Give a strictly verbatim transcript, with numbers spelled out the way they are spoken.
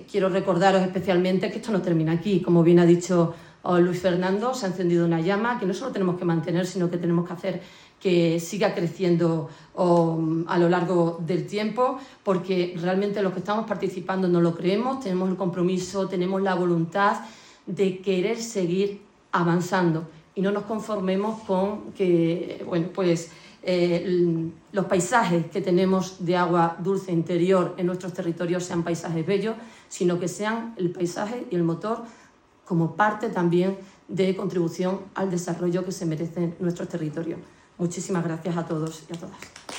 quiero recordaros especialmente que esto no termina aquí. Como bien ha dicho oh, Luis Fernando, se ha encendido una llama que no solo tenemos que mantener, sino que tenemos que hacer que siga creciendo oh, a lo largo del tiempo, porque realmente los que estamos participando no lo creemos, tenemos el compromiso, tenemos la voluntad de querer seguir avanzando y no nos conformemos con que, bueno, pues eh, los paisajes que tenemos de agua dulce interior en nuestros territorios sean paisajes bellos, sino que sean el paisaje y el motor como parte también de contribución al desarrollo que se merecen nuestros territorios. Muchísimas gracias a todos y a todas.